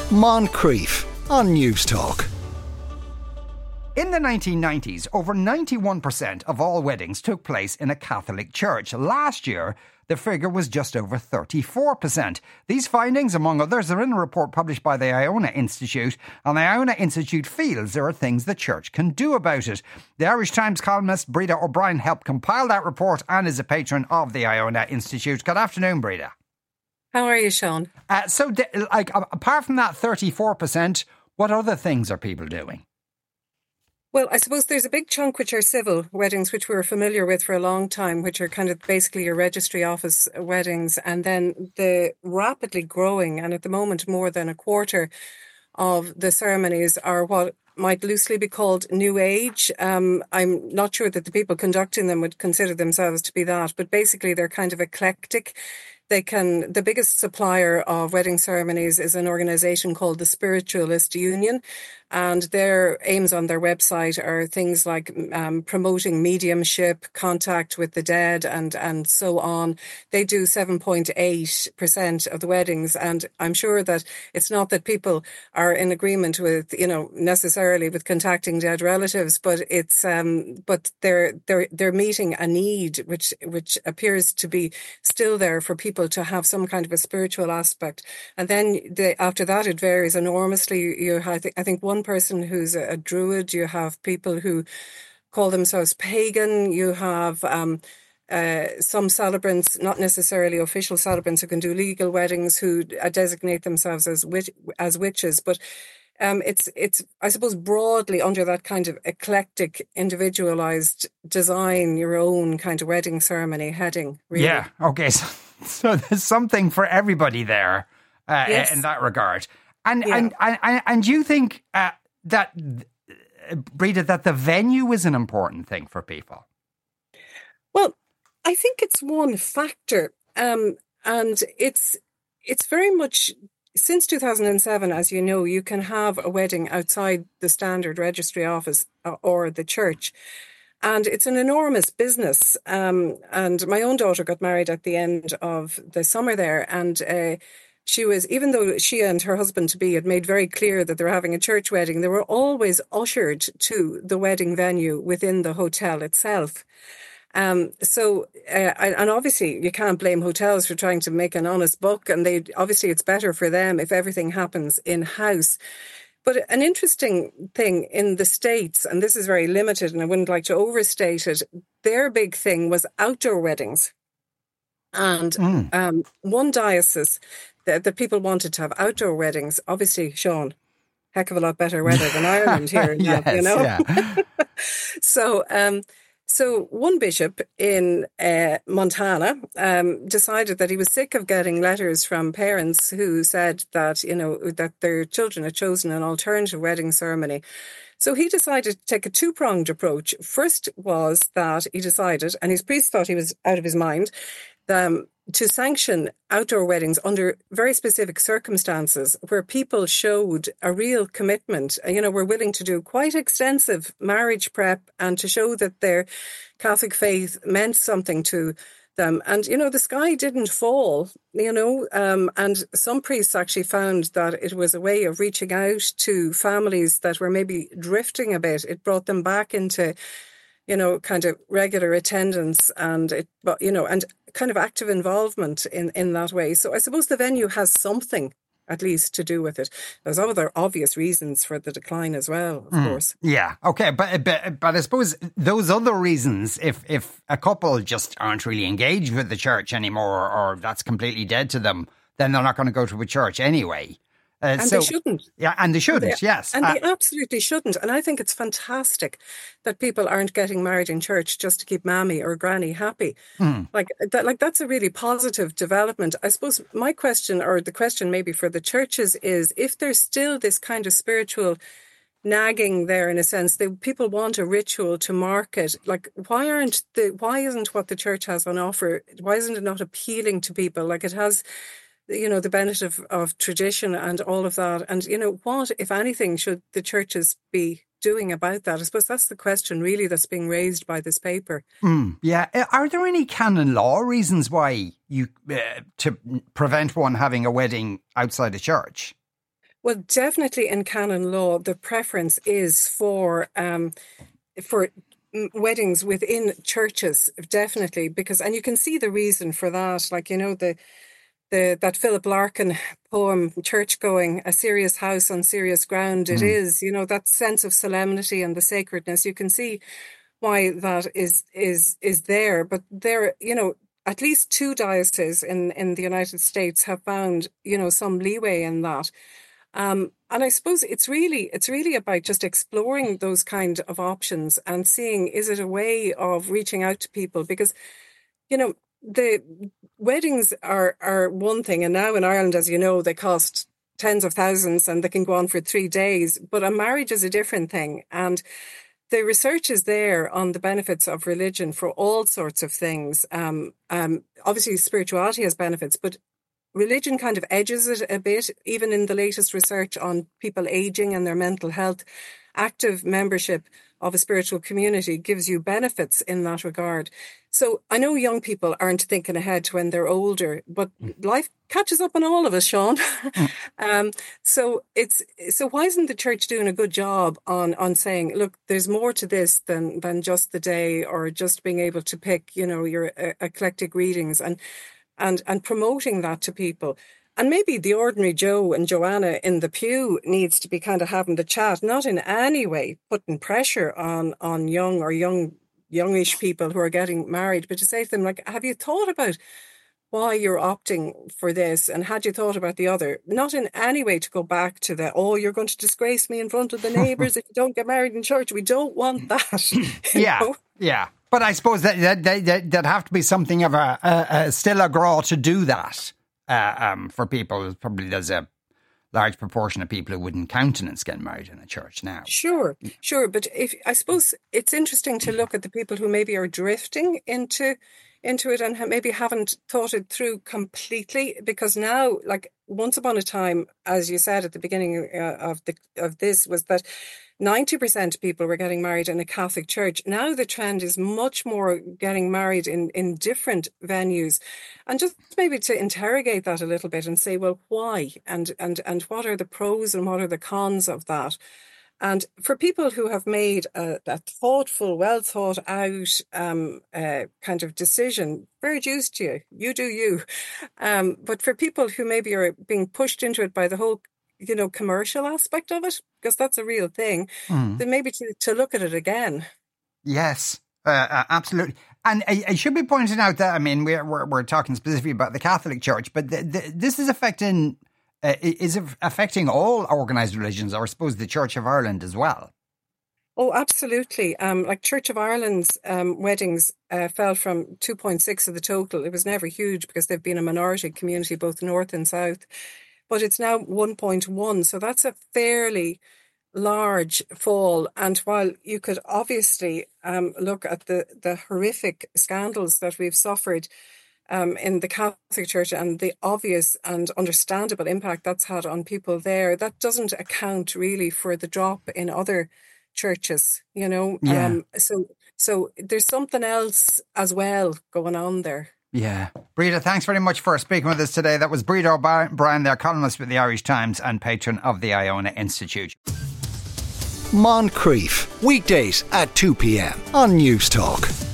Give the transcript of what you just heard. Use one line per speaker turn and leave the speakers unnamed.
Moncrief on News Talk.
In the 1990s, over 91% of all weddings took place in a Catholic church. Last year, the figure was just over 34%. These findings, among others, are in a report published by the Iona Institute, and the Iona Institute feels there are things the church can do about it. The Irish Times columnist Breda O'Brien helped compile that report and is a patron of the Iona Institute. Good afternoon, Breda.
How are you, Sean?
Apart from that 34%, what other things are people doing?
Well, I suppose there's a big chunk which are civil weddings, which we were familiar with for a long time, which are kind of basically your registry office weddings. And then the rapidly growing, and at the moment more than a quarter of the ceremonies are what might loosely be called New Age. I'm not sure that the people conducting them would consider themselves to be that, but basically they're kind of eclectic. The biggest supplier of wedding ceremonies is an organisation called the Spiritualist Union, and their aims on their website are things like promoting mediumship, contact with the dead, and so on. They do 7.8% of the weddings, and I'm sure that it's not that people are in agreement with, necessarily with contacting dead relatives, but it's but they're meeting a need which appears to be still there for people to have some kind of a spiritual aspect. And then after that, it varies enormously. You have, I think, one person who's a druid. You have people who call themselves pagan. You have some celebrants, not necessarily official celebrants, who can do legal weddings, who designate themselves as witches. But it's I suppose broadly under that kind of eclectic, individualized design your own kind of wedding ceremony heading. Really.
Yeah. Okay. So there's something for everybody there
yes.
in that regard. And you think that, Breda, that the venue is an important thing for people?
Well, I think it's one factor, and it's very much. Since 2007, as you know, you can have a wedding outside the standard registry office or the church. And it's an enormous business. And my own daughter got married at the end of the summer there. And she was, even though she and her husband-to-be had made very clear that they were having a church wedding, they were always ushered to the wedding venue within the hotel itself. And obviously you can't blame hotels for trying to make an honest buck, and obviously it's better for them if everything happens in-house. But an interesting thing in the States, and this is very limited and I wouldn't like to overstate it, their big thing was outdoor weddings. And one diocese that people wanted to have outdoor weddings, obviously, Sean, heck of a lot better weather than Ireland here.
Yes,
Yeah. So one bishop in Montana decided that he was sick of getting letters from parents who said that, that their children had chosen an alternative wedding ceremony. So he decided to take a two-pronged approach. First was that he decided, and his priest thought he was out of his mind, to sanction outdoor weddings under very specific circumstances where people showed a real commitment, were willing to do quite extensive marriage prep and to show that their Catholic faith meant something to them. And, the sky didn't fall, and some priests actually found that it was a way of reaching out to families that were maybe drifting a bit. It brought them back into kind of regular attendance and kind of active involvement in that way. So I suppose the venue has something at least to do with it. There's other obvious reasons for the decline as well, of course.
Yeah, okay, but I suppose those other reasons, if a couple just aren't really engaged with the church anymore, or that's completely dead to them, then they're not going to go to a church anyway.
And they shouldn't.
Yeah, and they shouldn't, yes.
And they absolutely shouldn't. And I think it's fantastic that people aren't getting married in church just to keep mammy or granny happy. That's a really positive development. I suppose my question, or the question maybe for the churches, is if there's still this kind of spiritual nagging there, in a sense, people want a ritual to mark it. Like, why isn't what the church has on offer, why isn't it not appealing to people? Like, it has the benefit of tradition and all of that. And, what, if anything, should the churches be doing about that? I suppose that's the question really that's being raised by this paper.
Yeah. Are there any canon law reasons why you to prevent one having a wedding outside a church?
Well, definitely in canon law, the preference is for weddings within churches, definitely, because, and you can see the reason for that. Like, that Philip Larkin poem, Church Going, a serious house on serious ground. It is, that sense of solemnity and the sacredness. You can see why that is there. But there, at least 2 dioceses in the United States have found, some leeway in that. And I suppose it's really about just exploring those kind of options and seeing, is it a way of reaching out to people? Because, the weddings are one thing. And now in Ireland, as you know, they cost tens of thousands and they can go on for 3 days. But a marriage is a different thing. And the research is there on the benefits of religion for all sorts of things. Obviously, spirituality has benefits, but religion kind of edges it a bit, even in the latest research on people aging and their mental health. Active membership of a spiritual community gives you benefits in that regard. So I know young people aren't thinking ahead to when they're older, but life catches up on all of us, Sean. So why isn't the church doing a good job on saying, look, there's more to this than just the day or just being able to pick, your eclectic readings and promoting that to people. And maybe the ordinary Joe and Joanna in the pew needs to be kind of having the chat, not in any way putting pressure on youngish people who are getting married, but to say to them, like, have you thought about why you're opting for this? And had you thought about the other? Not in any way to go back to you're going to disgrace me in front of the neighbours if you don't get married in church. We don't want that.
Yeah. But I suppose that have to be something of a still a graw to do that. For people, probably there's a large proportion of people who wouldn't countenance getting married in a church now.
Sure. But I suppose it's interesting to look at the people who maybe are drifting into it and maybe haven't thought it through completely, because now, like once upon a time, as you said at the beginning of this, was that 90% of people were getting married in a Catholic church. Now the trend is much more getting married in different venues. And just maybe to interrogate that a little bit and say, well, why? And what are the pros and what are the cons of that? And for people who have made a thoughtful, well thought out kind of decision, fair dues to you. You do you. But for people who maybe are being pushed into it by the whole commercial aspect of it, because that's a real thing, then maybe to look at it again.
Yes, absolutely. And I should be pointing out that, I mean, we're talking specifically about the Catholic Church, but this is affecting all organised religions, or I suppose the Church of Ireland as well.
Oh, absolutely. Like Church of Ireland's weddings fell from 2.6 of the total. It was never huge because they've been a minority community, both north and south. But it's now 1.1. So that's a fairly large fall. And while you could obviously look at the horrific scandals that we've suffered in the Catholic Church and the obvious and understandable impact that's had on people there, that doesn't account really for the drop in other churches,
Yeah.
So there's something else as well going on there.
Yeah. Breda, thanks very much for speaking with us today. That was Breda O'Brien, their columnist with the Irish Times and patron of the Iona Institute.
Moncrief, weekdays at 2 p.m. on News Talk.